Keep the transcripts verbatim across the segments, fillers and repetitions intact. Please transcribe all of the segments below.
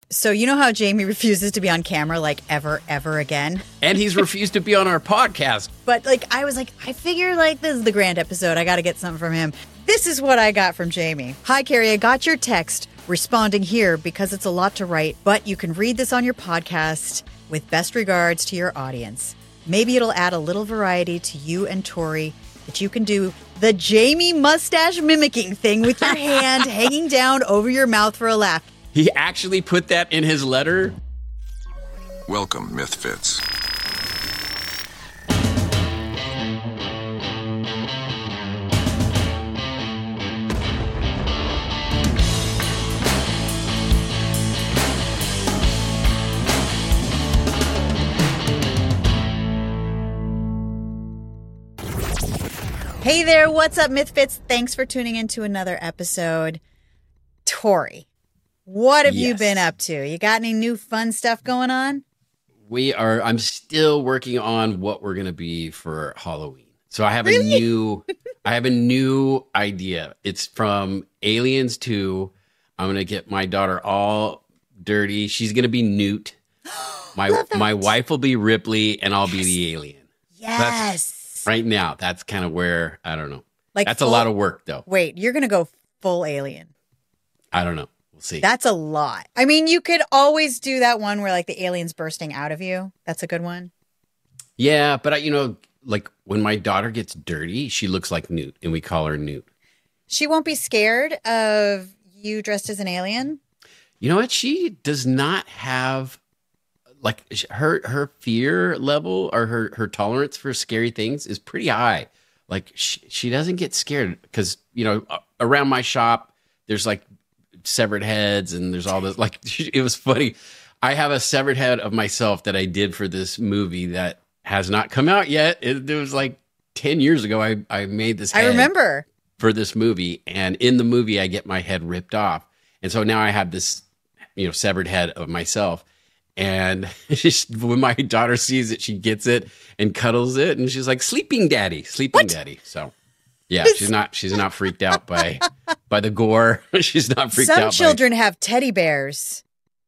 So you know how Jamie refuses to be on camera like ever, ever again? And he's refused to be on our podcast. But like I was like, I figure like this is the Grant episode. I got to get something from him. This is what I got from Jamie. Hi, Carrie. I got your text responding here because it's a lot to write, but you can read this on your podcast with best regards to your audience. Maybe it'll add a little variety to you and Tori that you can do the Jamie mustache mimicking thing with your hand hanging down over your mouth for a laugh. He actually put that in his letter? Welcome, Mythfits. Hey there, what's up, Mythfits? Thanks for tuning in to another episode. Tori, what have yes. you been up to? You got any new fun stuff going on? We are, I'm still working on what we're going to be for Halloween. So I have really? a new, I have a new idea. It's from Aliens two. I'm going to get my daughter all dirty. She's going to be Newt. My, my wife will be Ripley and I'll yes. be the alien. Yes. That's, right now, that's kind of where, I don't know. Like That's full, a lot of work, though. Wait, you're going to go full alien. I don't know. We'll see. That's a lot. I mean, you could always do that one where, like, the alien's bursting out of you. That's a good one. Yeah, but, I, you know, like, when my daughter gets dirty, she looks like Newt, and we call her Newt. She won't be scared of you dressed as an alien? You know what? She does not have... Like her her fear level or her, her tolerance for scary things is pretty high. Like she, she doesn't get scared because, you know, around my shop, there's like severed heads and there's all this. Like it was funny. I have a severed head of myself that I did for this movie that has not come out yet. It, it was like ten years ago. I, I made this head I remember for this movie. And in the movie, I get my head ripped off. And so now I have this, you know, severed head of myself. And she, when my daughter sees it, she gets it and cuddles it, and she's like, "Sleeping daddy, sleeping what? daddy." So, yeah, she's not she's not freaked out by by the gore. She's not freaked Some out. Some children by, have teddy bears.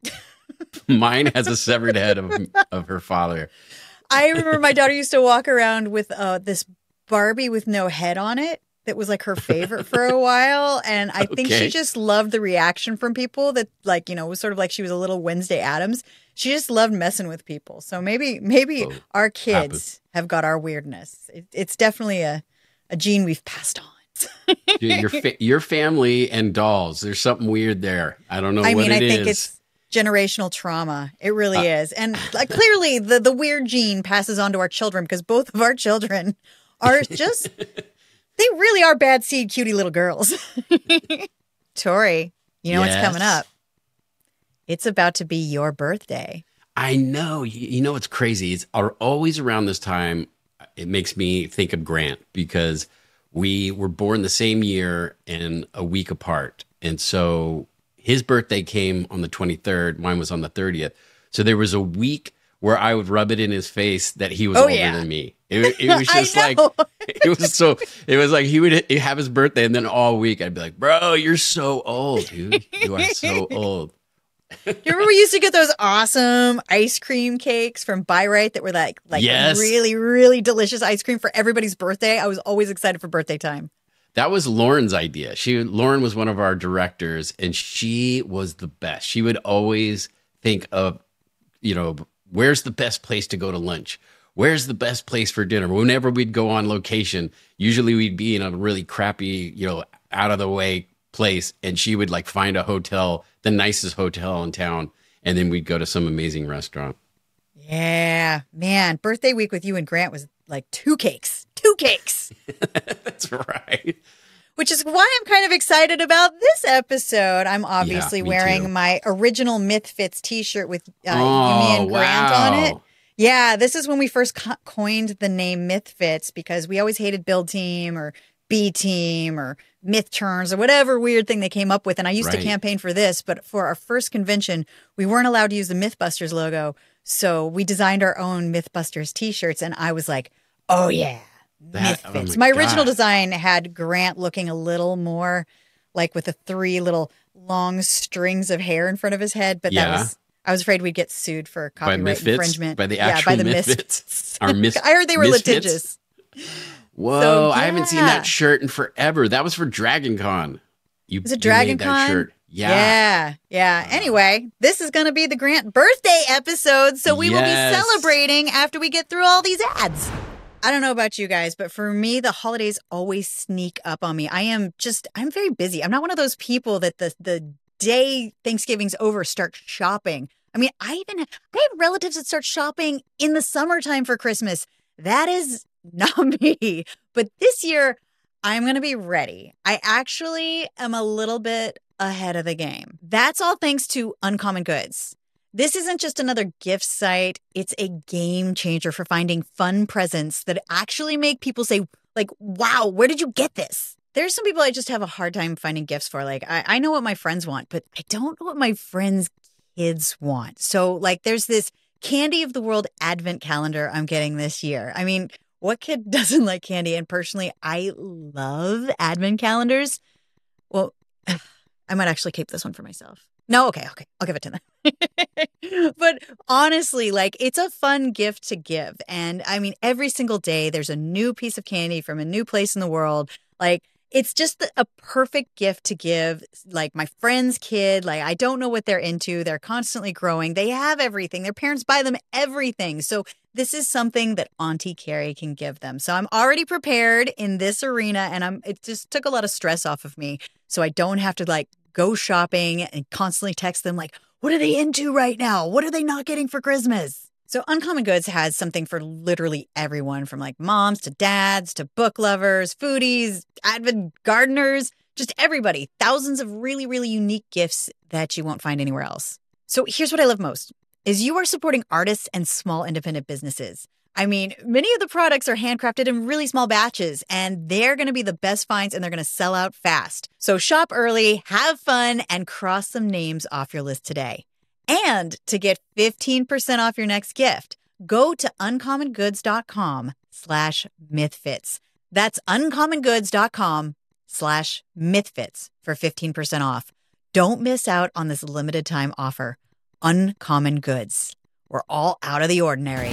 Mine has a severed head of of her father. I remember my daughter used to walk around with uh, this Barbie with no head on it. That was like her favorite for a while. And I think okay. she just loved the reaction from people that, like, you know, it was sort of like she was a little Wednesday Addams. She just loved messing with people. So maybe maybe oh, our kids happens. have got our weirdness. It, it's definitely a, a gene we've passed on. Dude, your fa- your family and dolls, there's something weird there. I don't know I what mean, it I think is. it's generational trauma. It really uh, is. And like, clearly the, the weird gene passes on to our children because both of our children are just... They really are bad seed, cutie little girls. Tori, you know yes. what's coming up? It's about to be your birthday. I know. You, you know what's crazy? It's always around this time. It makes me think of Grant because we were born the same year and a week apart. And so his birthday came on the twenty-third. Mine was on the thirtieth. So there was a week where I would rub it in his face that he was oh, older yeah. than me. It, it was just like, it was so, it was like he would have his birthday and then all week I'd be like, bro, you're so old, dude. You are so old. You remember we used to get those awesome ice cream cakes from Byright that were like, like yes. really, really delicious ice cream for everybody's birthday? I was always excited for birthday time. That was Lauren's idea. She, Lauren was one of our directors and she was the best. She would always think of, you know, where's the best place to go to lunch? Where's the best place for dinner? Whenever we'd go on location, usually we'd be in a really crappy, you know, out of the way place. And she would like find a hotel, the nicest hotel in town. And then we'd go to some amazing restaurant. Yeah, man. Birthday week with you and Grant was like two cakes, two cakes. That's right. Which is why I'm kind of excited about this episode. I'm obviously yeah, wearing too. my original Mythfits t-shirt with uh, oh, you, me, and Grant wow. on it. Yeah, this is when we first co- coined the name Mythfits because we always hated Build Team or B Team or Myth Turns or whatever weird thing they came up with. And I used right. to campaign for this, but for our first convention, we weren't allowed to use the Mythbusters logo. So we designed our own Mythbusters t-shirts. And I was like, oh, yeah. That, Mythfits. oh my my original God. design had Grant looking a little more like with the three little long strings of hair in front of his head. But Yeah. that was, I was afraid we'd get sued for By copyright Misfits? infringement. By the yeah, actual by the Misfits? Misfits. Our mis- I heard they were Misfits? litigious. Whoa, So, I haven't seen yeah. that shirt in forever. That was for Dragon Con. You, Was it you made Dragon that Con? shirt. Yeah. Yeah. Yeah. Anyway, this is going to be the Grant birthday episode. So we will be Yes. celebrating after we get through all these ads. I don't know about you guys, but for me, the holidays always sneak up on me. I am just, I'm very busy. I'm not one of those people that the, the day Thanksgiving's over start shopping. I mean, I even I have relatives that start shopping in the summertime for Christmas. That is not me. But this year, I'm going to be ready. I actually am a little bit ahead of the game. That's all thanks to Uncommon Goods. This isn't just another gift site. It's a game changer for finding fun presents that actually make people say, like, wow, where did you get this? There's some people I just have a hard time finding gifts for. Like, I, I know what my friends want, but I don't know what my friends' kids want. So, like, there's this Candy of the World advent calendar I'm getting this year. I mean, what kid doesn't like candy? And personally, I love advent calendars. Well, I might actually keep this one for myself. No, okay, okay. I'll give it to them. But honestly, like, it's a fun gift to give. And I mean, every single day there's a new piece of candy from a new place in the world. Like, it's just a perfect gift to give, like, my friend's kid. Like, I don't know what they're into. They're constantly growing. They have everything. Their parents buy them everything. So this is something that Auntie Carrie can give them. So I'm already prepared in this arena, and I'm. It just took a lot of stress off of me. So I don't have to, like, go shopping and constantly text them, like, what are they into right now? What are they not getting for Christmas? So Uncommon Goods has something for literally everyone, from like moms to dads to book lovers, foodies, avid gardeners, just everybody. Thousands of really, really unique gifts that you won't find anywhere else. So here's what I love most is you are supporting artists and small independent businesses. I mean, many of the products are handcrafted in really small batches, and they're going to be the best finds, and they're going to sell out fast. So shop early, have fun, and cross some names off your list today. And to get fifteen percent off your next gift, go to uncommongoods.com slash mythfits. That's uncommongoods.com slash mythfits for fifteen percent off. Don't miss out on this limited time offer. Uncommon Goods. We're all out of the ordinary.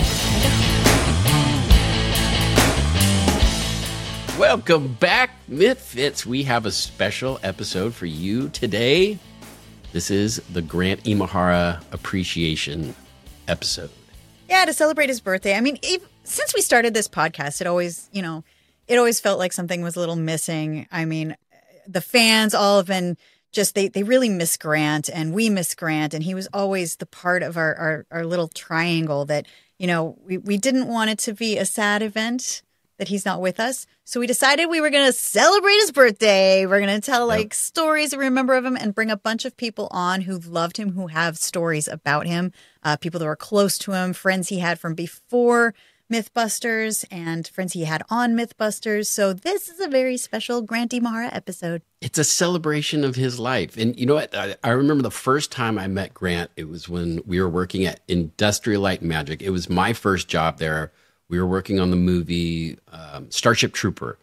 Welcome back, Mythfits. We have a special episode for you today. This is the Grant Imahara Appreciation episode. Yeah, to celebrate his birthday. I mean, if, since we started this podcast, it always, you know, it always felt like something was a little missing. I mean, the fans all have been just, they, they really miss Grant, and we miss Grant. And he was always the part of our, our, our little triangle that, you know, we, we didn't want it to be a sad event that he's not with us. So we decided we were going to celebrate his birthday. We're going to tell like yep. stories we remember of him, and bring a bunch of people on who loved him, who have stories about him, uh, people that were close to him, friends he had from before Mythbusters, and friends he had on Mythbusters. So this is a very special Grant Imahara episode. It's a celebration of his life. And you know what? I, I remember the first time I met Grant, it was when we were working at Industrial Light and Magic. It was my first job there. We were working on the movie um, Starship Trooper,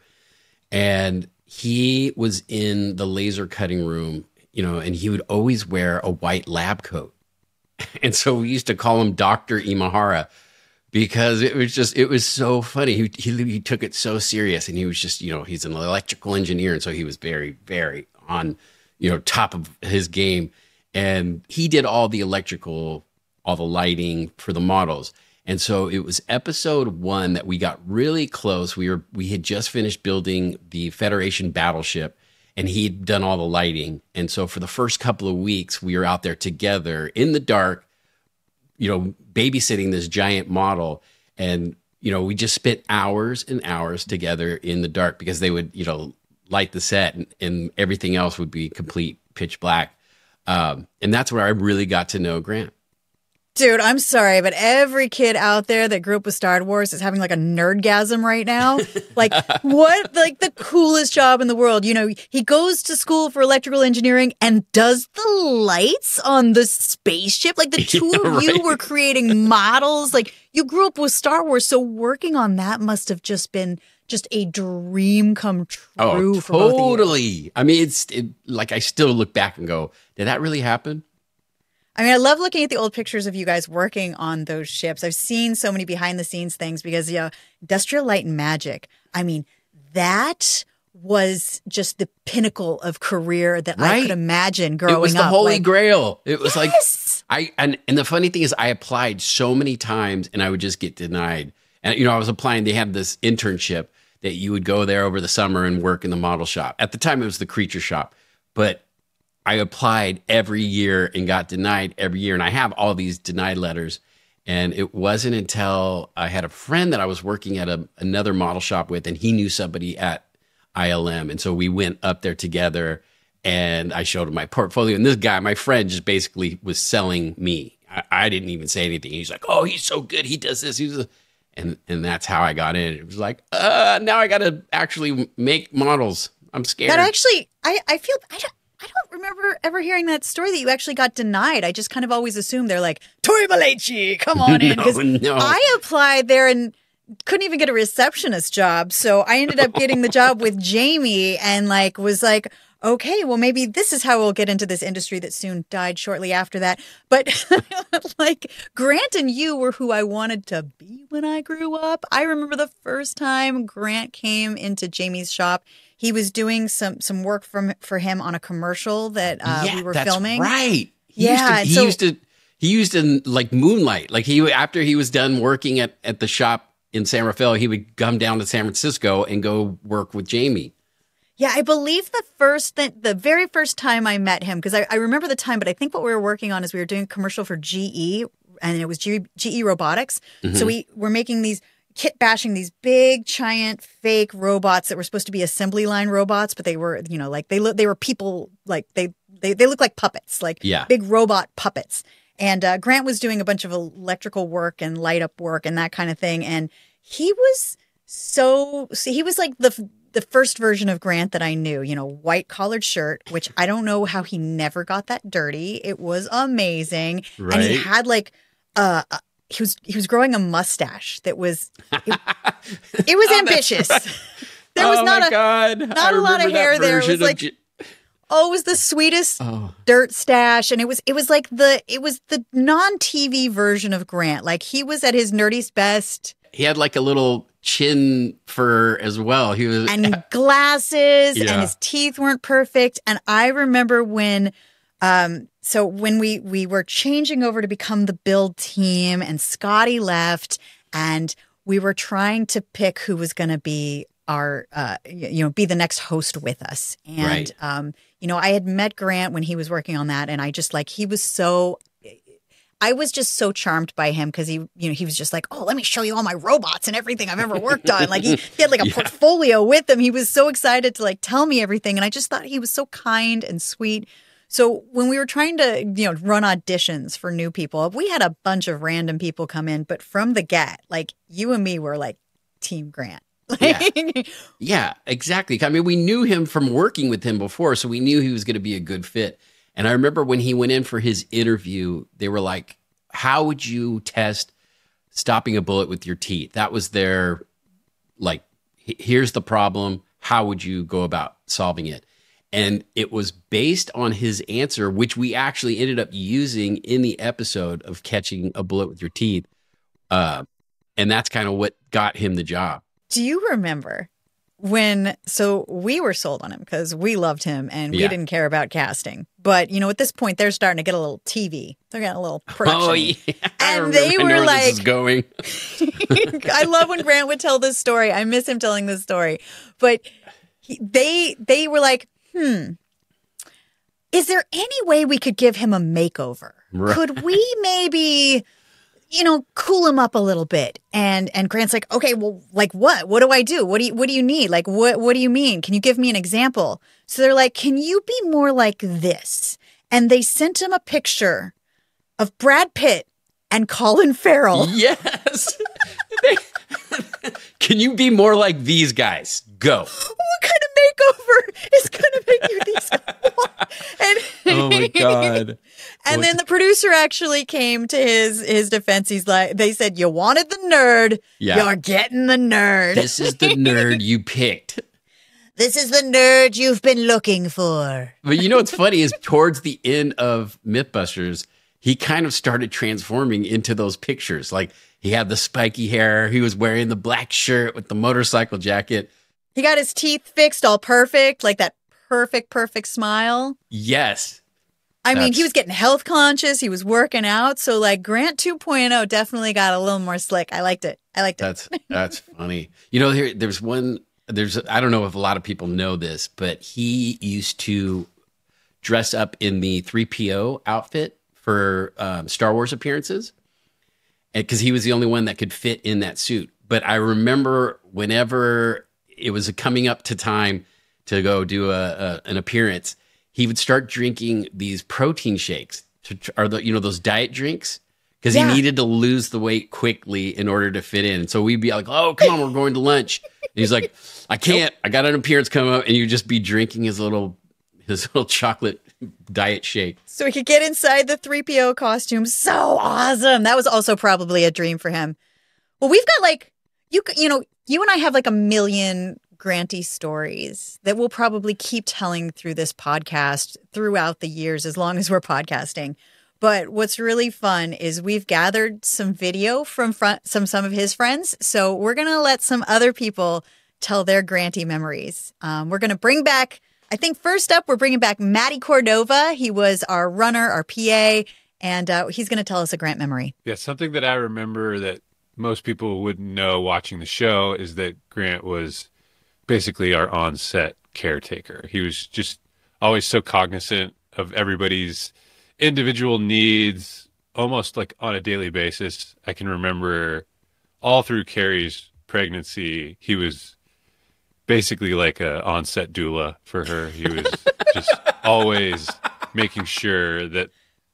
and he was in the laser cutting room, you know, and he would always wear a white lab coat. And so we used to call him Doctor Imahara, because it was just, it was so funny. He, he, he took it so serious, and he was just, you know, he's an electrical engineer. And so he was very, very on, you know, top of his game. And he did all the electrical, all the lighting for the models. And so it was episode one that we got really close. We were we had just finished building the Federation battleship, and he'd done all the lighting. And so for the first couple of weeks, we were out there together in the dark, you know, babysitting this giant model. And, you know, we just spent hours and hours together in the dark, because they would, you know, light the set, and, and everything else would be complete pitch black. Um, and that's where I really got to know Grant. Dude, I'm sorry, but every kid out there that grew up with Star Wars is having like a nerdgasm right now. Like, what? Like the coolest job in the world. You know, he goes to school for electrical engineering and does the lights on the spaceship. Like, the two Yeah, of you right. were creating models. Like, you grew up with Star Wars, so working on that must have just been just a dream come true Oh, for both of you. totally. I mean, it's it, like I still look back and go, did that really happen? I mean, I love looking at the old pictures of you guys working on those ships. I've seen so many behind the scenes things because, you know, Industrial Light and Magic. I mean, that was just the pinnacle of career that I Right. could imagine growing up. It was the holy Like, grail. It was yes! like I and and the funny thing is I applied so many times and I would just get denied. And you know, I was applying, they had this internship that you would go there over the summer and work in the model shop. At the time it was the Creature Shop. But I applied every year and got denied every year. And I have all these denied letters. And it wasn't until I had a friend that I was working at a, another model shop with, and he knew somebody at I L M. And so we went up there together and I showed him my portfolio. And this guy, my friend, just basically was selling me. I, I didn't even say anything. He's like, oh, he's so good. He does this. He's a... And and that's how I got in. It was like, uh, now I got to actually make models. I'm scared. That actually, I, I feel, I don't, I don't remember ever hearing that story that you actually got denied. I just kind of always assumed they're like, Tori Malachi, come on in. No, 'Cause no. I applied there and couldn't even get a receptionist job. So I ended up getting the job with Jamie and like was like, okay, well, maybe this is how we'll get into this industry that soon died shortly after that. But like Grant and you were who I wanted to be when I grew up. I remember the first time Grant came into Jamie's shop. He was doing some some work from for him on a commercial that uh, yeah, we were that's filming. Right. He Yeah, Used to, he so- used to he used to like moonlight. Like he after he was done working at, at the shop in San Rafael, he would come down to San Francisco and go work with Jamie. Yeah, I believe the first th- the very first time I met him, because I, I remember the time, but I think what we were working on is we were doing a commercial for G E, and it was G- GE Robotics. Mm-hmm. So we were making these kit bashing these big giant fake robots that were supposed to be assembly line robots, but they were, you know, like they look they were people like they they they look like puppets, like Yeah. big robot puppets. And uh, Grant was doing a bunch of electrical work and light up work and that kind of thing, and he was so see, he was like the the first version of Grant that I knew, you know, white collared shirt, which I don't know how he never got that dirty. It was amazing. And he Right. had like uh uh, he was he was growing a mustache that was it, it was Oh, that's ambitious. right. There was oh not my a God. not I a lot of remember that hair there. It was version of like J- oh, it was the sweetest Oh. dirt stash, and it was it was like the it was the non-T V version of Grant. Like he was at his nerdiest best. He had like a little chin fur as well. He was And glasses, Yeah. and his teeth weren't perfect. And I remember when, um, so when we we were changing over to become the build team, and Scotty left, and we were trying to pick who was going to be our, uh, y- you know, be the next host with us. And Right. um, you know, I had met Grant when he was working on that, and I just like he was so. I was just so charmed by him because he, you know, he was just like, oh, let me show you all my robots and everything I've ever worked on. Like he, he had like a Yeah. portfolio with him. He was so excited to like tell me everything. And I just thought he was so kind and sweet. So when we were trying to, you know, run auditions for new people, we had a bunch of random people come in, but from the get, like you and me were like Team Grant. Yeah. Yeah, exactly. I mean, we knew him from working with him before, so we knew he was going to be a good fit. And I remember when he went in for his interview, they were like, how would you test stopping a bullet with your teeth? That was their, like, "H- here's the problem. How would you go about solving it? And it was based on his answer, which we actually ended up using in the episode of Catching a Bullet with Your Teeth. Uh, and that's kind of what got him the job. Do you remember when, so we were sold on him because we loved him and we Yeah. didn't care about casting. But, you know, at this point, they're starting to get a little T V. They're getting a little production. Oh, yeah. I And remember- they I know were where like- this is going. I love when Grant would tell this story. I miss him telling this story. But he, they they were like, hmm, is there any way we could give him a makeover? Right. Could we maybe, you know, cool him up a little bit? And and Grant's like, okay, well, like what? What do I do? What do you what do you need? Like what what do you mean? Can you give me an example? So they're like, can you be more like this? And they sent him a picture of Brad Pitt and Colin Farrell. Yes. They- Can you be more like these guys? Go. What kind of makeover is going to make you these. and Oh my God. And What- then the producer actually came to his his defense. He's like, they said, you wanted the nerd. Yeah. You're getting the nerd. This is the nerd you picked. This is the nerd you've been looking for. But you know what's funny is towards the end of Mythbusters, he kind of started transforming into those pictures. Like he had the spiky hair. He was wearing the black shirt with the motorcycle jacket. He got his teeth fixed all perfect, like that perfect, perfect smile. Yes. I mean, That's- he was getting health conscious. He was working out. So like Grant two point oh definitely got a little more slick. I liked it. I liked it. That's that's funny. You know, there, there's one. There's I don't know if a lot of people know this, but he used to dress up in the three P O outfit for um, Star Wars appearances, because he was the only one that could fit in that suit. But I remember whenever it was coming up to time to go do a, a an appearance, he would start drinking these protein shakes, to, or the, you know, those diet drinks. Because Yeah. he needed to lose the weight quickly in order to fit in. So we'd be like, oh, come on, we're going to lunch. And he's like, I can't. I got an appearance coming up. And you'd just be drinking his little his little chocolate diet shake. So he could get inside the three P O costume. So awesome. That was also probably a dream for him. Well, we've got like, you c- you know, you and I have like a million Granty stories that we'll probably keep telling through this podcast throughout the years as long as we're podcasting. But what's really fun is we've gathered some video from front, some some of his friends. So we're going to let some other people tell their Granty memories. Um, we're going to bring back, I think first up, we're bringing back Matty Cordova. He was our runner, our P A, and uh, he's going to tell us a Grant memory. Yeah, something that I remember that most people wouldn't know watching the show is that Grant was basically our on-set caretaker. He was just always so cognizant of everybody's individual needs, almost like on a daily basis. I can remember all through Carrie's pregnancy, he was basically like a on-set doula for her. He was just always making sure that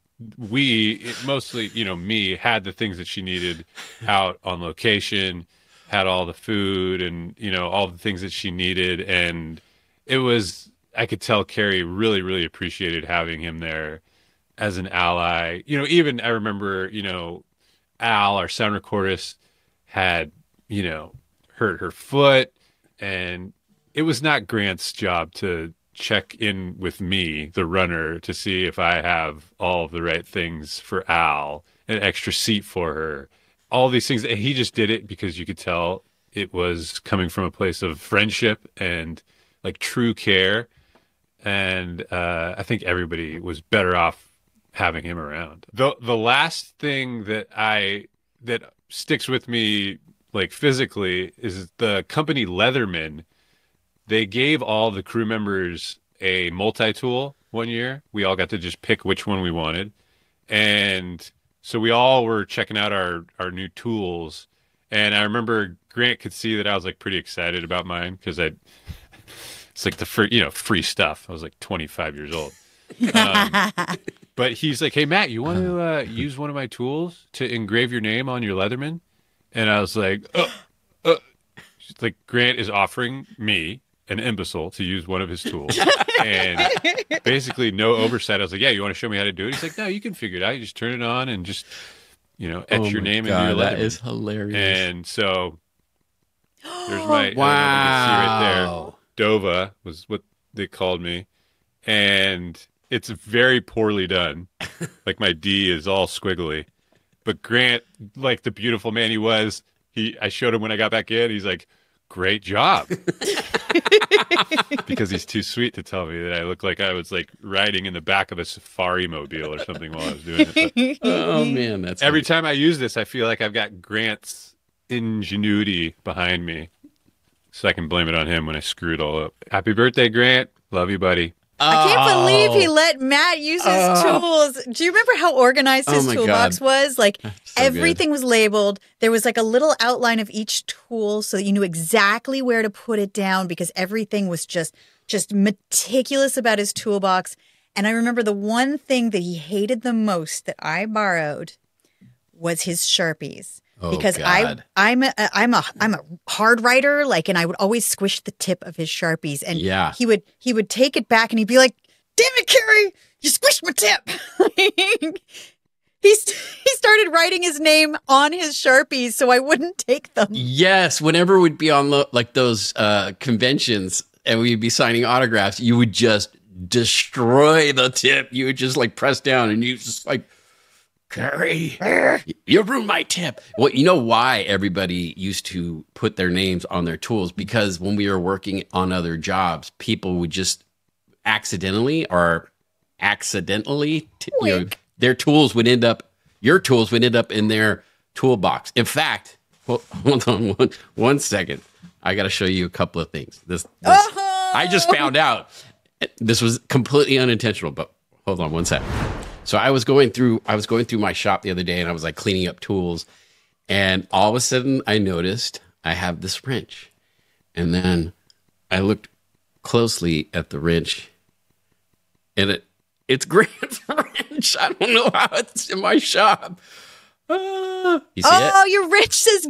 we, mostly, you know, me, had the things that she needed out on location, had all the food and, you know, all the things that she needed. And it was, I could tell Carrie really, really appreciated having him there as an ally. You know, even I remember, you know, Al, our sound recordist, had, you know, hurt her foot, and it was not Grant's job to check in with me, the runner, to see if I have all of the right things for Al, an extra seat for her, all these things. And he just did it because you could tell it was coming from a place of friendship and like true care. And uh, I think everybody was better off having him around. The the last thing that I that sticks with me like physically is the company Leatherman. They gave all the crew members a multi-tool one year. We all got to just pick which one we wanted. And so we all were checking out our, our new tools. And I remember Grant could see that I was like pretty excited about mine because I, it's like the free, you know, free stuff. I was like twenty-five years old. Um, but he's like, hey, Matt, you want to uh, use one of my tools to engrave your name on your Leatherman? And I was like, uh, uh. She's like, Grant is offering me, an imbecile, to use one of his tools. And basically no oversight. I was like, yeah, you want to show me how to do it? He's like, no, you can figure it out. You just turn it on and just, you know, etch Oh your my name God, into your that Leatherman. is hilarious. And so there's my, I don't know if you can see Wow. right there. Dova was what they called me. And it's very poorly done. Like my D is all squiggly. But Grant, like the beautiful man he was, he I showed him when I got back in. He's like, great job. Because he's too sweet to tell me that I look like I was like riding in the back of a safari mobile or something while I was doing it. But Oh man, that's every time I use this, I feel like I've got Grant's ingenuity behind me. So I can blame it on him when I screw it all up. Happy birthday, Grant. Love you, buddy. I can't believe he Oh. let Matt use his Oh. tools. Do you remember how organized his Oh my toolbox God. was? Like So everything was labeled. There was like a little outline of each tool so that you knew exactly where to put it down because everything was just just meticulous about his toolbox. And I remember the one thing that he hated the most that I borrowed was his Sharpies. Oh, because God. I I'm a I'm a I'm a hard writer, like, and I would always squish the tip of his Sharpies, and Yeah. he would he would take it back and he'd be like, "Damn it, Carrie, you squished my tip." He's he started writing his name on his Sharpies so I wouldn't take them. Yes, whenever we'd be on lo- like those uh, conventions and we'd be signing autographs, you would just destroy the tip. You would just like press down and you just like, Carrie, you ruined my tip. Well, you know why everybody used to put their names on their tools? Because when we were working on other jobs, people would just accidentally or accidentally, t- you know, Wink. their tools would end up, your tools would end up in their toolbox. In fact, hold, hold on one, one second. I got to show you a couple of things. This, this Oh! I just found out. This was completely unintentional, but hold on one second. So I was going through, I was going through my shop the other day and I was like cleaning up tools. And all of a sudden I noticed I have this wrench. And then I looked closely at the wrench and it, it's Grant's wrench. I don't know how it's in my shop. Uh, you see Oh, it? your wrench says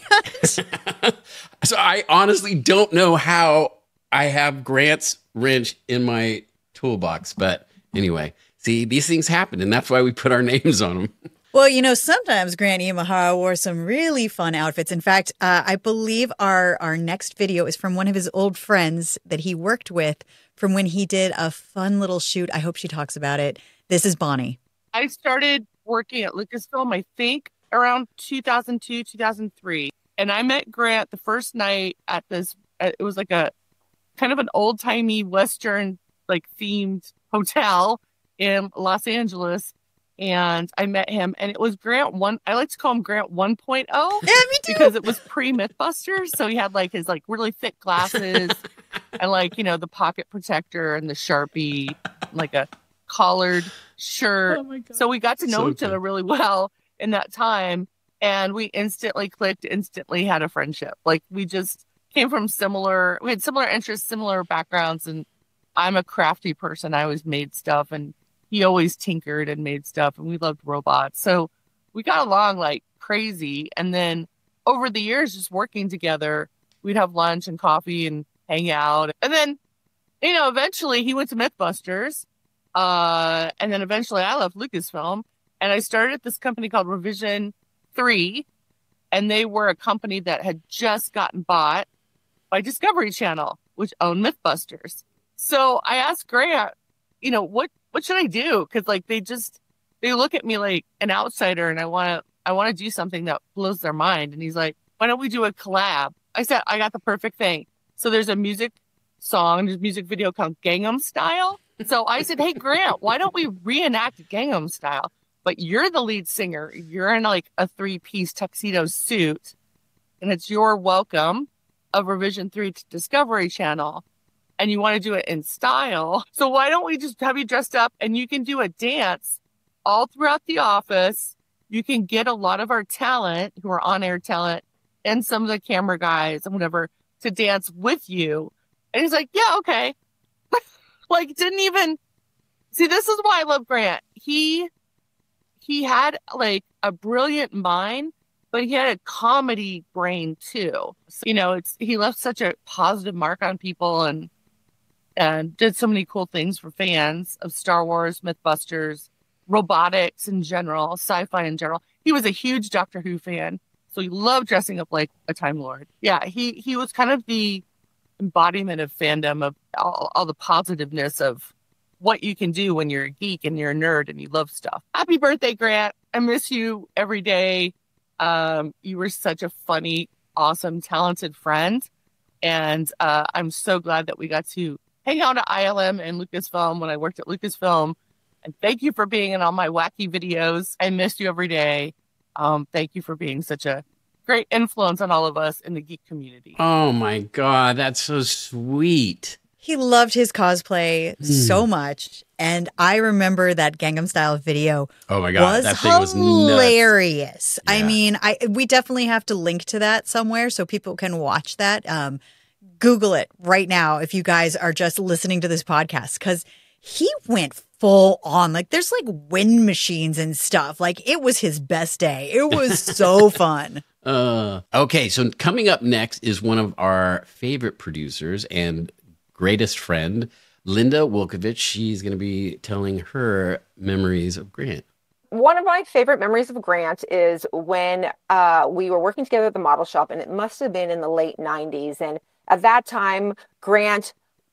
Grant. So I honestly don't know how I have Grant's wrench in my toolbox. But anyway, see, these things happen, and that's why we put our names on them. Well, you know, sometimes Grant Imahara wore some really fun outfits. In fact, uh, I believe our, our next video is from one of his old friends that he worked with from when he did a fun little shoot. I hope she talks about it. This is Bonnie. I started working at Lucasfilm, I think, around two thousand two, two thousand three. And I met Grant the first night at this, it was like a kind of an old-timey Western, like, themed hotel in Los Angeles. And I met him, and it was Grant one. I like to call him Grant one point oh. Yeah, me too. Because it was pre-Mythbusters. So he had like his like really thick glasses and like, you know, the pocket protector and the Sharpie, like a collared shirt. Oh my God. So we got to know So each other really well in that time. And we instantly clicked, instantly had a friendship. Like we just came from similar, we had similar interests, similar backgrounds. And I'm a crafty person. I always made stuff, and he always tinkered and made stuff, and we loved robots. So we got along like crazy. And then over the years, just working together, we'd have lunch and coffee and hang out. And then, you know, eventually he went to Mythbusters. Uh, and then eventually I left Lucasfilm, and I started this company called Revision three. And they were a company that had just gotten bought by Discovery Channel, which owned Mythbusters. So I asked Grant, you know, what, what should I do? Because like they just they look at me like an outsider, and I want to I want to do something that blows their mind. And he's like, why don't we do a collab? I said, I got the perfect thing. So there's a music song, there's a music video called Gangnam Style. So I said, hey Grant, why don't we reenact Gangnam Style? But you're the lead singer. You're in like a three-piece tuxedo suit, and it's your welcome of Revision three to Discovery Channel. And you want to do it in style. So why don't we just have you dressed up, and you can do a dance all throughout the office. You can get a lot of our talent who are on-air talent and some of the camera guys and whatever to dance with you. And he's like, yeah, okay. Like, didn't even see, this is why I love Grant. He, he had like a brilliant mind, but he had a comedy brain too. So, you know, it's, he left such a positive mark on people, and, and did so many cool things for fans of Star Wars, Mythbusters, robotics in general, sci-fi in general. He was a huge Doctor Who fan, so he loved dressing up like a Time Lord. Yeah, he he was kind of the embodiment of fandom, of all, all the positiveness of what you can do when you're a geek and you're a nerd and you love stuff. Happy birthday, Grant. I miss you every day. Um, you were such a funny, awesome, talented friend. And uh, I'm so glad that we got to hang out at I L M and Lucasfilm when I worked at Lucasfilm. And thank you for being in all my wacky videos. I miss you every day. Um, thank you for being such a great influence on all of us in the geek community. Oh my God, that's so sweet. He loved his cosplay so much. And I remember that Gangnam Style video Oh my God, was that thing was nuts. hilarious. I Yeah. mean, I we definitely have to link to that somewhere so people can watch that. Um, Google it right now if you guys are just listening to this podcast, because he went full on. Like there's like wind machines and stuff. Like it was his best day. It was so fun. Uh, okay, so coming up next is one of our favorite producers and greatest friend, Linda Wilkovich. She's going to be telling her memories of Grant. One of my favorite memories of Grant is when uh, we were working together at the model shop, and it must have been in the late nineties. And at that time, Grant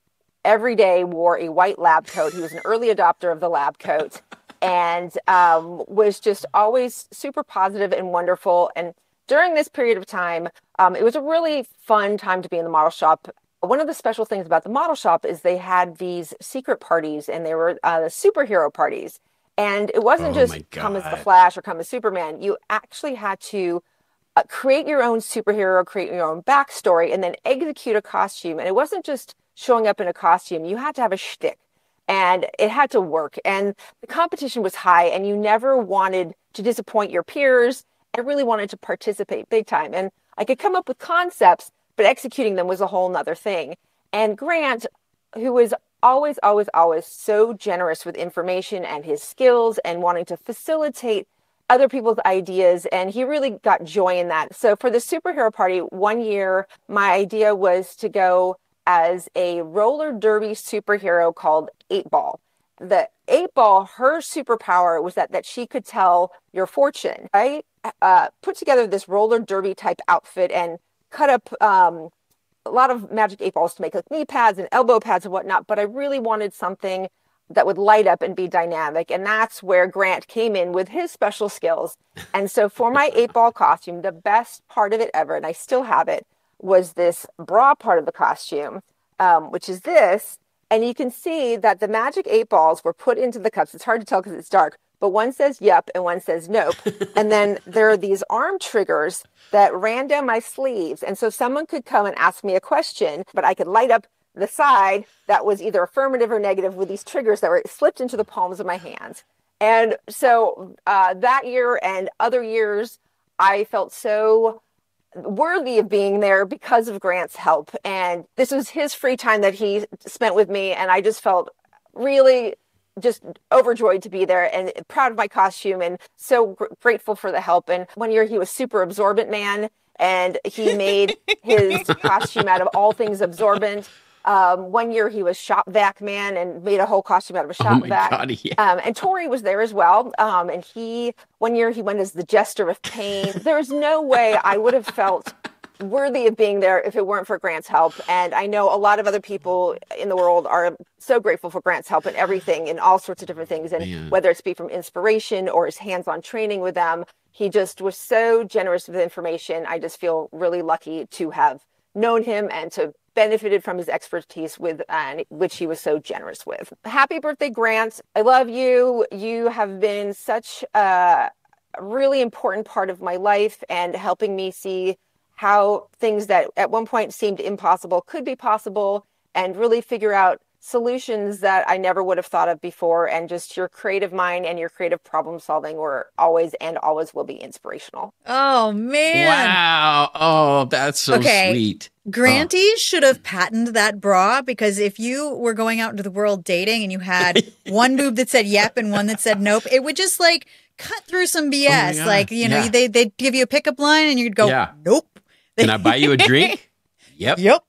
every day wore a white lab coat. He was an early adopter of the lab coat and um, was just always super positive and wonderful. And during this period of time, um, it was a really fun time to be in the model shop. One of the special things about the model shop is they had these secret parties, and they were uh, the superhero parties. And it wasn't Oh just my come as the God. Flash or come as Superman. You actually had to uh, create your own superhero, create your own backstory, and then execute a costume. And it wasn't just showing up in a costume. You had to have a shtick, and it had to work. And the competition was high, and you never wanted to disappoint your peers. I really wanted to participate big time. And I could come up with concepts, but executing them was a whole nother thing. And Grant, who was always, always, always so generous with information and his skills and wanting to facilitate other people's ideas, and he really got joy in that. So for the superhero party, one year, my idea was to go as a roller derby superhero called Eight Ball. The Eight Ball, her superpower was that that she could tell your fortune. I uh, put together this roller derby type outfit and cut up um, a lot of magic eight balls to make like knee pads and elbow pads and whatnot. But I really wanted something that would light up and be dynamic. And that's where Grant came in with his special skills. And so for my eight ball costume, the best part of it ever, and I still have it, was this bra part of the costume, um, which is this. And you can see that the magic eight balls were put into the cups. It's hard to tell because it's dark, but one says yep and one says nope. And then there are these arm triggers that ran down my sleeves. And so someone could come and ask me a question, but I could light up the side that was either affirmative or negative with these triggers that were slipped into the palms of my hands. And so uh, that year and other years, I felt so worthy of being there because of Grant's help. And this was his free time that he spent with me. And I just felt really just overjoyed to be there and proud of my costume and so gr- grateful for the help. And one year he was super absorbent man, and he made his costume out of all things absorbent. Um, one year he was shop vac man and made a whole costume out of a shop Oh my vac. God, yeah. Um, and Tori was there as well. Um, and he, one year he went as the jester of pain. There's no way I would have felt worthy of being there if it weren't for Grant's help. And I know a lot of other people in the world are so grateful for Grant's help in everything, in all sorts of different things. And Man. whether it's be from inspiration or his hands-on training with them, he just was so generous with information. I just feel really lucky to have known him and to benefited from his expertise with, uh, which he was so generous with. Happy birthday, Grant. I love you. You have been such a really important part of my life and helping me see how things that at one point seemed impossible could be possible, and really figure out solutions that I never would have thought of before. And just your creative mind and your creative problem solving were always and always will be inspirational. Oh, man. Wow. Oh, that's so Okay. sweet. Granty should have patented that bra, because if you were going out into the world dating and you had one boob that said yep and one that said nope, it would just like cut through some B S. God. Like, you know, Yeah. they, they'd give you a pickup line and you'd go, Yeah. nope. Can I buy you a drink? Yep. Yep.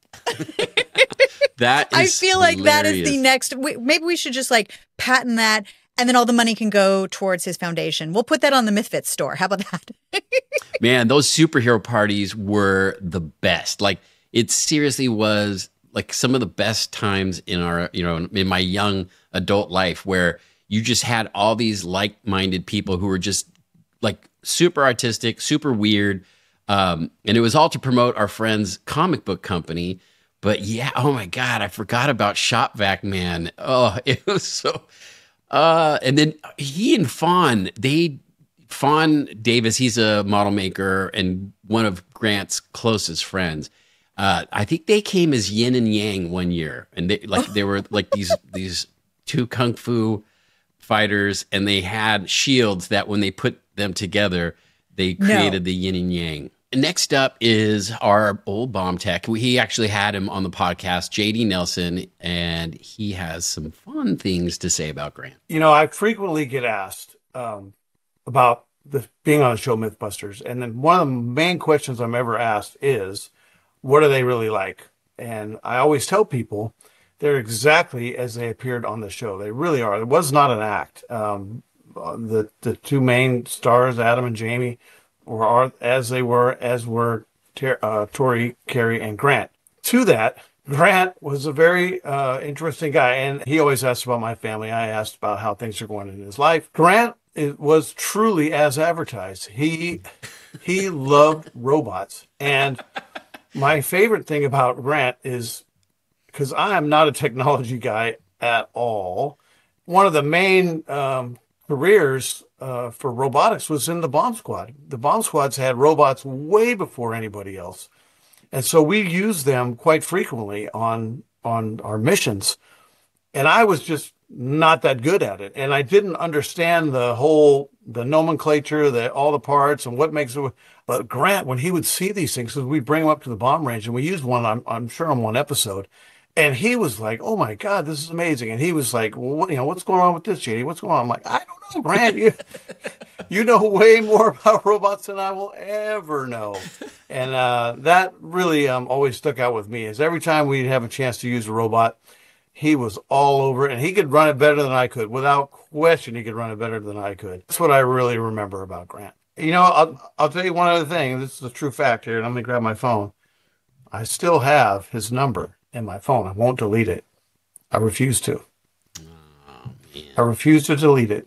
That is I feel like that is the hilarious. next. We, maybe we should just like patent that, and then all the money can go towards his foundation. We'll put that on the Misfits store. How about that? Man, those superhero parties were the best. Like, it seriously was like some of the best times in our, you know, in my young adult life, where you just had all these like-minded people who were just like super artistic, super weird. Um, and it was all to promote our friend's comic book company. But yeah, oh my God, I forgot about Shop Vac Man. Oh, it was so. Uh, and then he and Fawn, they, Fawn Davis, he's a model maker and one of Grant's closest friends. Uh, I think they came as yin and yang one year, and they like they were like these these two kung fu fighters, and they had shields that when they put them together, they No. created the yin and yang. next up is our old bomb tech. He actually had him on the podcast, J D Nelson, and he has some fun things to say about Grant. You know, I frequently get asked um, about the, being on the show Mythbusters. And then one of the main questions I'm ever asked is, what are they really like? And I always tell people they're exactly as they appeared on the show. They really are. It was not an act. Um, the, the two main stars, Adam and Jamie, were are, as they were, as were Ter- uh, Tori, Carrie, and Grant. To that, Grant was a very uh, interesting guy, and he always asked about my family. I asked about how things are going in his life. Grant it was truly as advertised. He he loved robots, and my favorite thing about Grant is, because I am not a technology guy at all, one of the main um, careers uh, for robotics was in the bomb squad. The bomb squads had robots way before anybody else. And so we used them quite frequently on on our missions. And I was just not that good at it. And I didn't understand the whole, the nomenclature, the, all the parts and what makes it. But Grant, when he would see these things, because we'd bring him up to the bomb range, and we used one, I'm, I'm sure, on one episode. And he was like, oh, my God, this is amazing. And he was like, well, what, you know, what's going on with this, J D? What's going on? I'm like, I don't know, Grant. You, you know way more about robots than I will ever know. And uh, that really um, always stuck out with me, is every time we'd have a chance to use a robot, he was all over it. And he could run it better than I could. Without question, he could run it better than I could. That's what I really remember about Grant. You know, I'll, I'll tell you one other thing. This is a true fact here. And I'm going to grab my phone. I still have his number in my phone. I won't delete it. I refuse to. Oh, man. I refuse to delete it.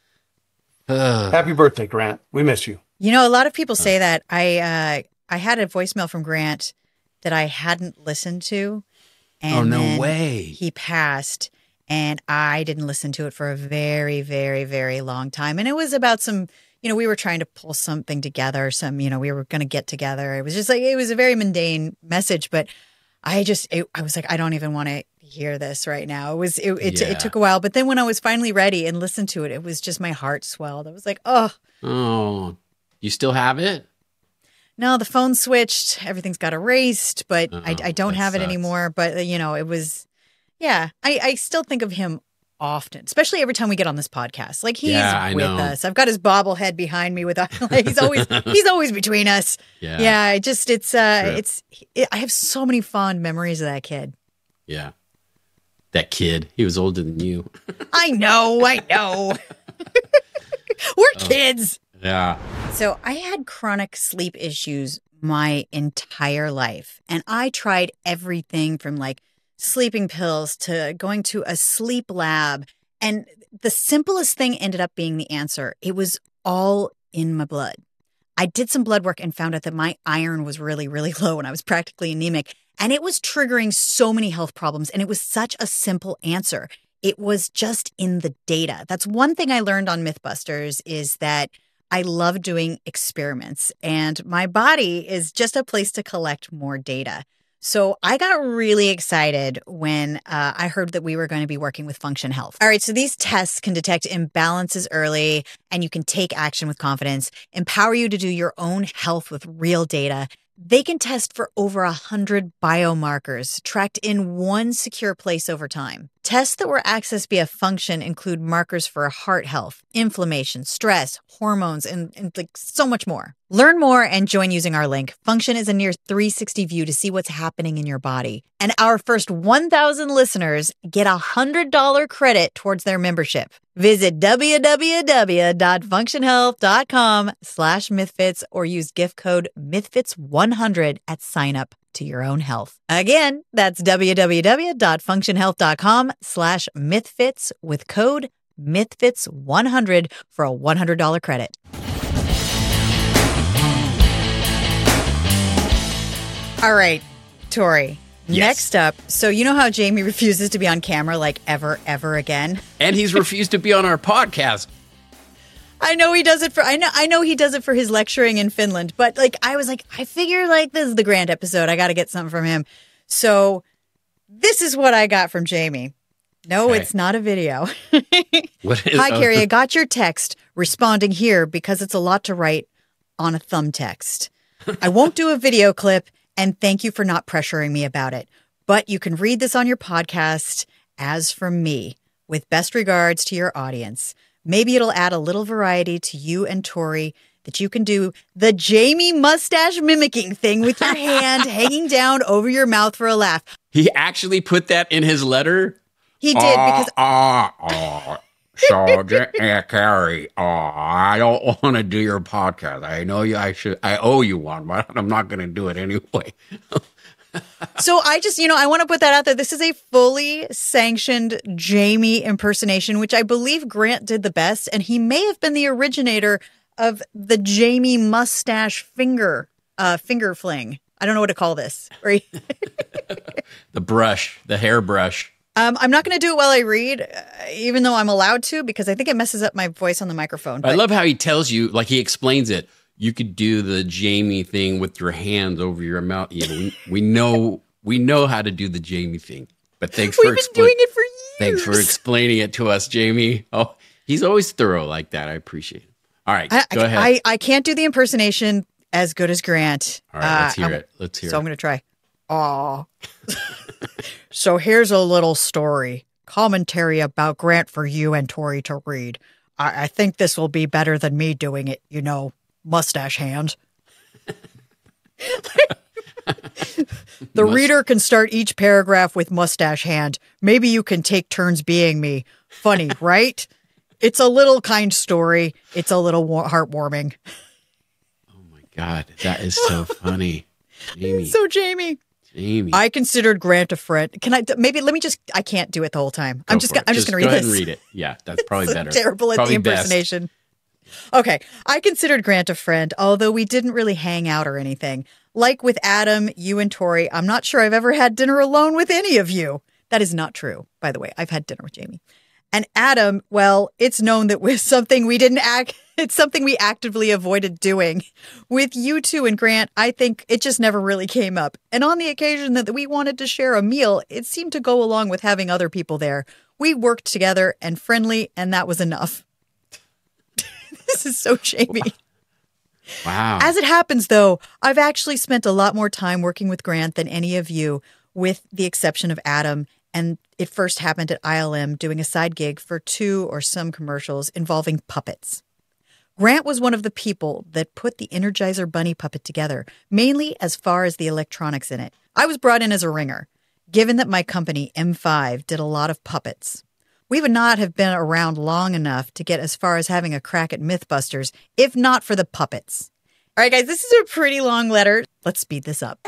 Happy birthday, Grant. We miss you. You know, a lot of people say that. I uh, I had a voicemail from Grant that I hadn't listened to. And Oh, no then way. He passed, and I didn't listen to it for a very, very, very long time. And it was about some, you know, we were trying to pull something together. Some, you know, we were going to get together. It was just like, it was a very mundane message, but I just, it, I was like, I don't even want to hear this right now. It was, it, it, Yeah. it took a while. But then when I was finally ready and listened to it, it was just, my heart swelled. I was like, oh, Oh, you still have it? no, the phone switched. Everything's got erased, but I, Oh, I don't that have it sucks. anymore. But, uh, you know, it was, yeah, I, I still think of him often, especially every time we get on this podcast. Like, he's Yeah, I with know. us. I've got his bobblehead behind me with, like, he's always, he's always between us. Yeah. Yeah, it just, it's, uh, True. it's, it, I have so many fond memories of that kid. Yeah. That kid, he was older than you. I know, I know. We're kids. Yeah. So I had chronic sleep issues my entire life. And I tried everything from like sleeping pills to going to a sleep lab. And the simplest thing ended up being the answer. It was all in my blood. I did some blood work and found out that my iron was really, really low and I was practically anemic. And it was triggering so many health problems. And it was such a simple answer. It was just in the data. That's one thing I learned on Mythbusters, is that I love doing experiments, and my body is just a place to collect more data. So I got really excited when uh, I heard that we were going to be working with Function Health. All right, so these tests can detect imbalances early, and you can take action with confidence, empower you to do your own health with real data. They can test for over one hundred biomarkers tracked in one secure place over time. Tests that were accessed via Function include markers for heart health, inflammation, stress, hormones, and, and like so much more. Learn more and join using our link. Function is a near three sixty view to see what's happening in your body. And our first one thousand listeners get a one hundred dollars credit towards their membership. Visit www.functionhealth.com slash mythfits or use gift code mythfits one hundred at sign up to your own health. Again, that's www.functionhealth.com slash mythfits with code mythfits one hundred for a one hundred dollars credit. All right, Tori. Yes. Next up, so you know how Jamie refuses to be on camera like ever, ever again? And he's refused to be on our podcast. I know he does it for I know I know he does it for his lecturing in Finland, but like I was like, I figure like this is the Grant episode. I got to get something from him. So this is what I got from Jamie. No, Okay. it's not a video. What is, Hi, oh, Carrie. I got your text responding here because it's a lot to write on a thumb text. I won't do a video clip, and thank you for not pressuring me about it. But you can read this on your podcast as from me, with best regards to your audience. Maybe it'll add a little variety to you and Tori that you can do the Jamie mustache mimicking thing with your hand hanging down over your mouth for a laugh. He actually put that in his letter? He did because... Ah, ah, so, uh, Carrie, uh, I don't want to do your podcast. I know you. I should. I owe you one, but I'm not going to do it anyway. So I just, you know, I want to put that out there. This is a fully sanctioned Jamie impersonation, which I believe Grant did the best, and he may have been the originator of the Jamie mustache finger, uh, finger fling. I don't know what to call this. Right? The brush, the hair brush. Um, I'm not going to do it while I read, uh, even though I'm allowed to, because I think it messes up my voice on the microphone. But I love how he tells you, like he explains it. You could do the Jamie thing with your hands over your mouth. You know, we, we know we know how to do the Jamie thing. But thanks We've for been expla- doing it for years. Thanks for explaining it to us, Jamie. Oh, he's always thorough like that. I appreciate it. All right, I, go I, ahead. I, I can't do the impersonation as good as Grant. All right, let's Uh, hear I'm- it. Let's hear So it. I'm going to try. Aw. So here's a little story. Commentary about Grant for you and Tori to read. I, I think this will be better than me doing it, you know, mustache hand. The Must- reader can start each paragraph with mustache hand. Maybe you can take turns being me. Funny, right? It's a little kind story. It's a little wa- heartwarming. Oh my God, that is so funny, Jamie. So, Jamie, Jamie, I considered Grant a friend. Can I maybe let me just? I can't do it the whole time. I'm Go just. for Gonna, it. I'm just, going to go read ahead this. and read it. Yeah, that's probably So better. terrible at Probably the best. impersonation. Okay, I considered Grant a friend, although we didn't really hang out or anything. Like with Adam, you and Tori, I'm not sure I've ever had dinner alone with any of you. That is not true, by the way. I've had dinner with Jamie. And Adam, well, it's known that with something we didn't act, it's something we actively avoided doing. With you two and Grant, I think it just never really came up. And on the occasion that we wanted to share a meal, it seemed to go along with having other people there. We worked together and friendly, and that was enough. This is so Jamie. Wow. As it happens, though, I've actually spent a lot more time working with Grant than any of you, with the exception of Adam. And it first happened at I L M doing a side gig for two or some commercials involving puppets. Grant was one of the people that put the Energizer Bunny puppet together, mainly as far as the electronics in it. I was brought in as a ringer, given that my company, M five, did a lot of puppets. We would not have been around long enough to get as far as having a crack at Mythbusters, if not for the puppets. All right, guys, this is a pretty long letter. Let's speed this up.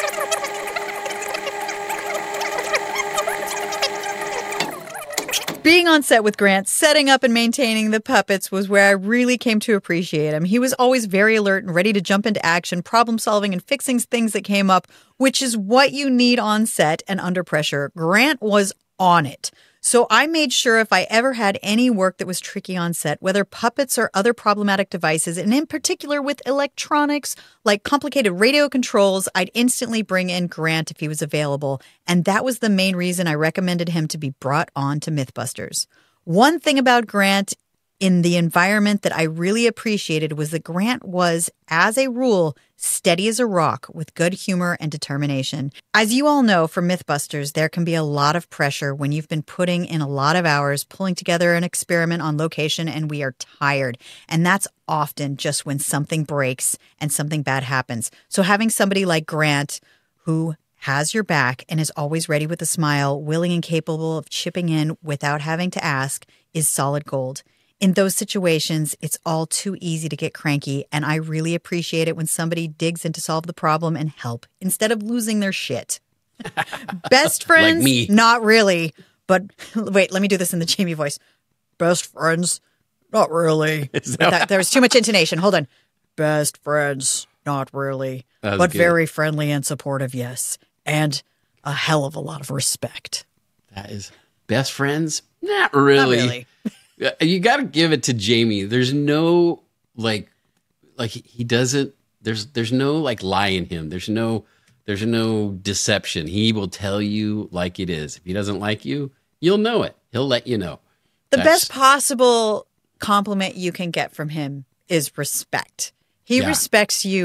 Being on set with Grant, setting up and maintaining the puppets was where I really came to appreciate him. He was always very alert and ready to jump into action, problem solving and fixing things that came up, which is what you need on set and under pressure. Grant was on it. So I made sure if I ever had any work that was tricky on set, whether puppets or other problematic devices, and in particular with electronics, like complicated radio controls, I'd instantly bring in Grant if he was available. And that was the main reason I recommended him to be brought on to Mythbusters. One thing about Grant in the environment that I really appreciated was that Grant was, as a rule, steady as a rock with good humor and determination. As you all know from Mythbusters, there can be a lot of pressure when you've been putting in a lot of hours pulling together an experiment on location and we are tired. And that's often just when something breaks and something bad happens. So having somebody like Grant who has your back and is always ready with a smile, willing and capable of chipping in without having to ask, is solid gold. In those situations, it's all too easy to get cranky, and I really appreciate it when somebody digs in to solve the problem and help instead of losing their shit. Best friends? Like me. Not really. But wait, let me do this in the Jamie voice. Best friends? Not really. Is that- That, there was too much intonation. Hold on. Best friends? Not really. That was But good. very friendly and supportive, yes. And a hell of a lot of respect. That is best friends? Not really. Not really. You got to give it to Jamie. There's no like, like he he doesn't. There's there's no like lie in him. There's no there's no deception. He will tell you like it is. If he doesn't like you, you'll know it. He'll let you know. The That's- best possible compliment you can get from him is respect. He Yeah. respects you.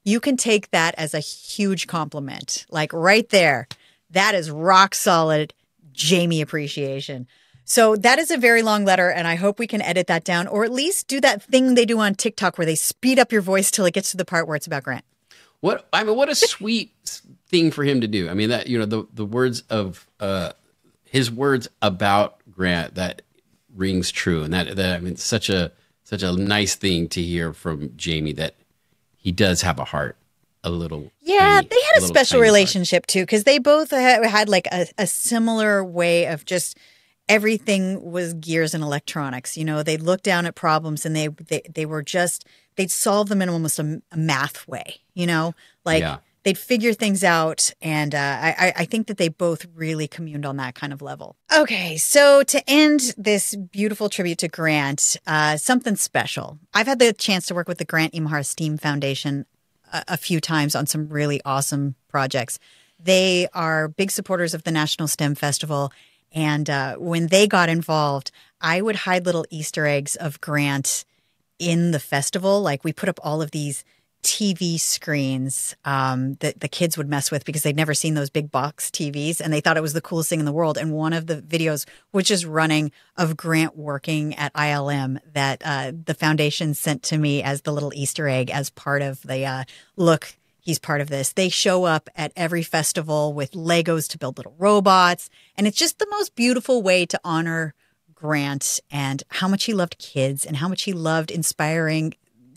you can take that as a huge compliment. Like right there, that is rock solid Jamie appreciation. So that is a very long letter, and I hope we can edit that down, or at least do that thing they do on TikTok where they speed up your voice till it gets to the part where it's about Grant. What I mean, what a sweet thing for him to do. I mean, that, you know, the the words of uh, his words about Grant, that rings true, and that that I mean, such a such a nice thing to hear from Jamie, that he does have a heart, a little. Yeah, tiny, they had a, little special tiny relationship too, because they both had, had like a, a similar way of just everything was gears and electronics. You know, they'd look down at problems and they they, they were just they'd solve them in almost a, a math way. You know, like Yeah. they'd figure things out, and uh, I I think that they both really communed on that kind of level. Okay, so to end this beautiful tribute to Grant, uh, something special. I've had the chance to work with the Grant Imahara STEAM Foundation a, a few times on some really awesome projects. They are big supporters of the National STEM Festival. And uh, when they got involved, I would hide little Easter eggs of Grant in the festival. Like we put up all of these T V screens um, that the kids would mess with because they'd never seen those big box T Vs, and they thought it was the coolest thing in the world. And one of the videos was just running of Grant working at I L M that uh, the foundation sent to me as the little Easter egg as part of the uh, look. He's part of this. They show up at every festival with Legos to build little robots. And it's just the most beautiful way to honor Grant and how much he loved kids and how much he loved inspiring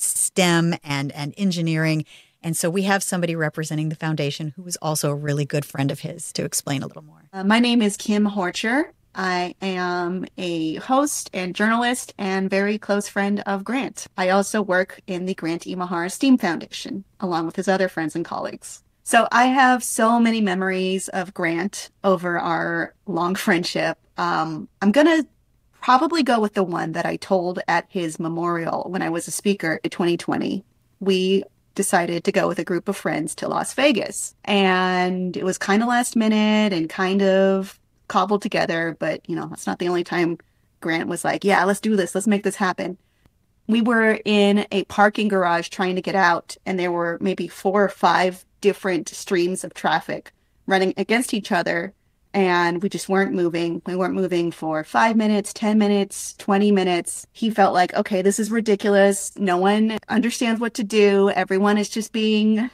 STEM and, and engineering. And so we have somebody representing the foundation who is also a really good friend of his to explain a little more. Uh, my name is Kim Horcher. I am a host and journalist and very close friend of Grant. I also work in the Grant Imahara STEAM Foundation, along with his other friends and colleagues. So I have so many memories of Grant over our long friendship. Um, I'm going to probably go with the one that I told at his memorial when I was a speaker in twenty twenty. We decided to go with a group of friends to Las Vegas. And it was kind of last minute and kind of cobbled together, but you know, that's not the only time Grant was like, yeah, let's do this. Let's make this happen. We were in a parking garage trying to get out, and there were maybe four or five different streams of traffic running against each other, and we just weren't moving. We weren't moving for five minutes, ten minutes, twenty minutes. He felt like, okay, this is ridiculous. No one understands what to do. Everyone is just being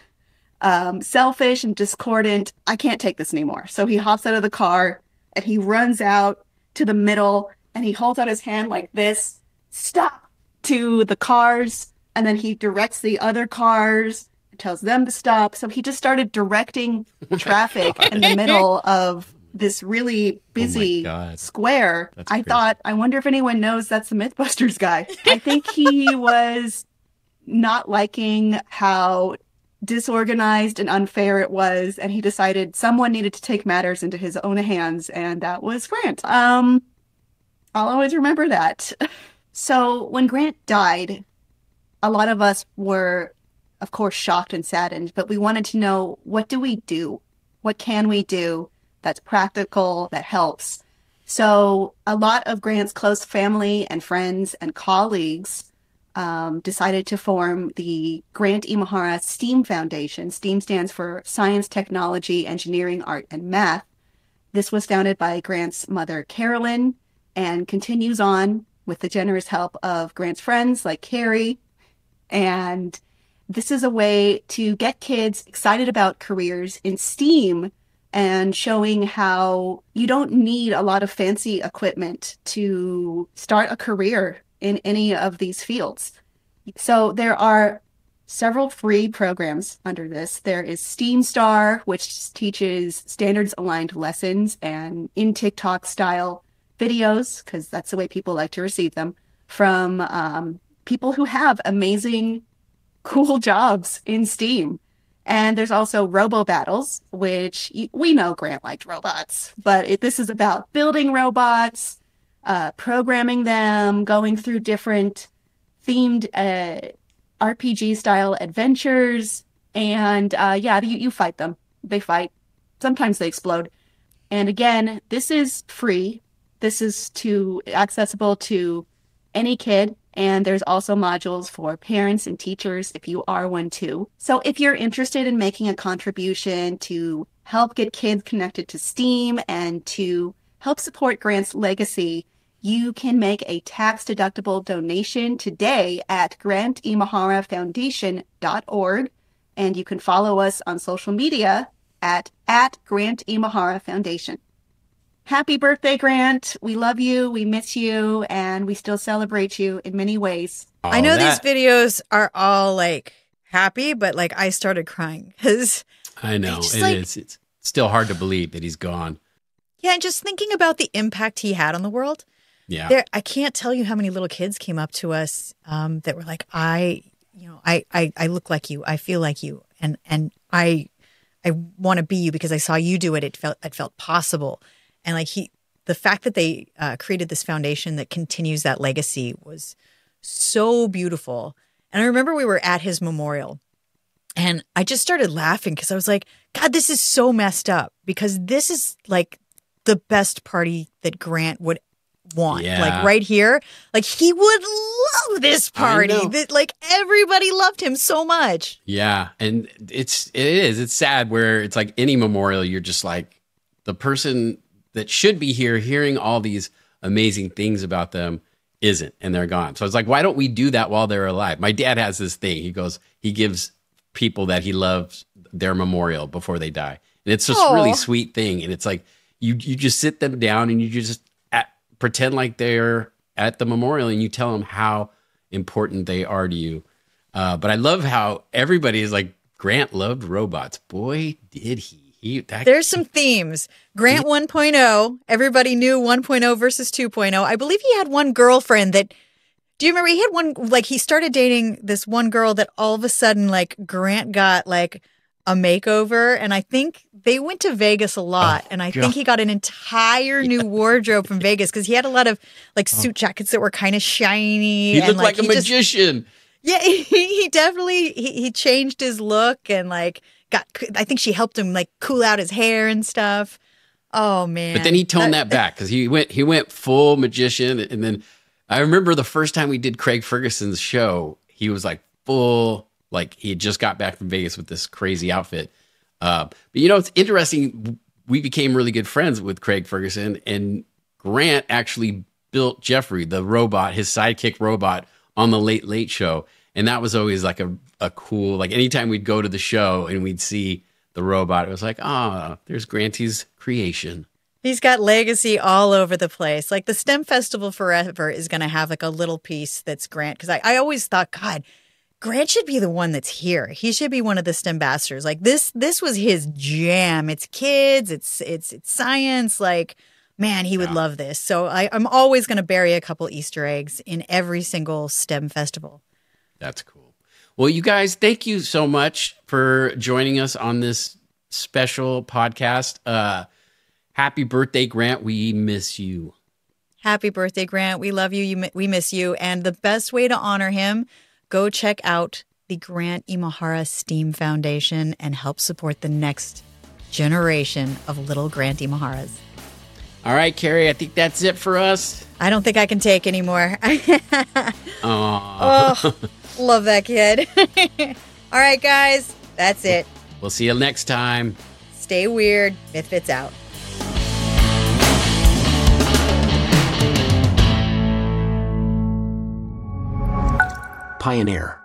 um, selfish and discordant. I can't take this anymore. So he hops out of the car and he runs out to the middle and he holds out his hand like this, stop, to the cars. And then he directs the other cars, tells them to stop. So he just started directing traffic in the middle of this really busy God. square. That's I crazy. thought, I wonder if anyone knows that's the Mythbusters guy. I think he was not liking how disorganized and unfair it was, and he decided someone needed to take matters into his own hands, and that was Grant. Um, I'll always remember that. So when Grant died, a lot of us were, of course, shocked and saddened, but we wanted to know, what do we do? What can we do that's practical, that helps? So a lot of Grant's close family and friends and colleagues um, decided to form the Grant Imahara STEAM Foundation. STEAM stands for Science, Technology, Engineering, Art, and Math. This was founded by Grant's mother, Carolyn, and continues on with the generous help of Grant's friends like Carrie. And this is a way to get kids excited about careers in STEAM and showing how you don't need a lot of fancy equipment to start a career in any of these fields. So there are several free programs under this. There is STEAM Star, which teaches standards-aligned lessons and in TikTok style videos, because that's the way people like to receive them, from um, people who have amazing, cool jobs in STEAM. And there's also Robo Battles, which y- we know Grant liked robots, but it, this is about building robots, uh, programming them, going through different themed uh, R P G-style adventures. And uh, yeah, you, you fight them. They fight. Sometimes they explode. And again, this is free. This is to accessible to any kid And there's also modules for parents and teachers if you are one too. So if you're interested in making a contribution to help get kids connected to STEAM and to help support Grant's legacy, you can make a tax-deductible donation today at grant imahara foundation dot org. And you can follow us on social media at, at Grant Imahara Foundation. Happy birthday, Grant. We love you, we miss you, and we still celebrate you in many ways. Oh, I know that- these videos are all like happy, but like I started crying because I know just, it like- is. It's still hard to believe that he's gone. yeah, and just thinking about the impact he had on the world. Yeah. There, I can't tell you how many little kids came up to us um, that were like, I, you know, I, I, I look like you, I feel like you, and and I, I want to be you because I saw you do it. It felt, it felt possible, and like he, the fact that they uh, created this foundation that continues that legacy was so beautiful. And I remember we were at his memorial, and I just started laughing because I was like, God, this is so messed up because this is like the best party that Grant would want. Yeah. Like right here, like he would love this I party. know. That like everybody loved him so much. Yeah, and it's it is it's sad where it's like any memorial, you're just like the person that should be here hearing all these amazing things about them isn't, and they're gone. So it's like, why don't we do that while they're alive? My dad has this thing. He goes, he gives people that he loves their memorial before they die, and it's just Aw. a really sweet thing. And it's like you you just sit them down and you just at, pretend like they're at the memorial, and you tell them how important they are to you. Uh, but I love how everybody is like, Grant loved robots. Boy, did he. he that, There's some themes. Grant one point oh, everybody knew one point oh versus two point oh. I believe he had one girlfriend that, do you remember he had one, like he started dating this one girl that all of a sudden like Grant got like a makeover. And I think they went to Vegas a lot. Oh, and I God. think he got an entire new wardrobe from Vegas because he had a lot of like suit jackets that were kind of shiny. he and, looked like, a he just- magician. yeah, he, he definitely he, he changed his look and like got. I think she helped him like cool out his hair and stuff. Oh man! But then he toned that back because he went he went full magician. And then I remember the first time we did Craig Ferguson's show, he was like full, like he had just got back from Vegas with this crazy outfit. Uh, but you know, it's interesting. We became really good friends with Craig Ferguson, and Grant actually built Jeffrey, the robot, his sidekick robot, on the Late Late Show. And that was always like a, a cool, like anytime we'd go to the show and we'd see the robot, it was like, ah, there's Granty's creation. He's got legacy all over the place. Like the STEM Festival Forever is going to have like a little piece that's Grant. Because I, I always thought, God, Grant should be the one that's here. He should be one of the STEM ambassadors. Like this, this was his jam. It's kids. It's it's it's science. Like, man, he would Yeah. love this. So I, I'm always going to bury a couple Easter eggs in every single STEM festival. That's cool. Well, you guys, thank you so much for joining us on this special podcast. Uh, happy birthday, Grant. We miss you. Happy birthday, Grant. We love you. you. mi- We miss you. And the best way to honor him, go check out the Grant Imahara STEAM Foundation and help support the next generation of little Grant Imaharas. All right, Carrie, I think that's it for us. I don't think I can take anymore. Aw. Oh, love that kid. All right, guys, that's it. We'll see you next time. Stay weird. Mythfits out. Pioneer.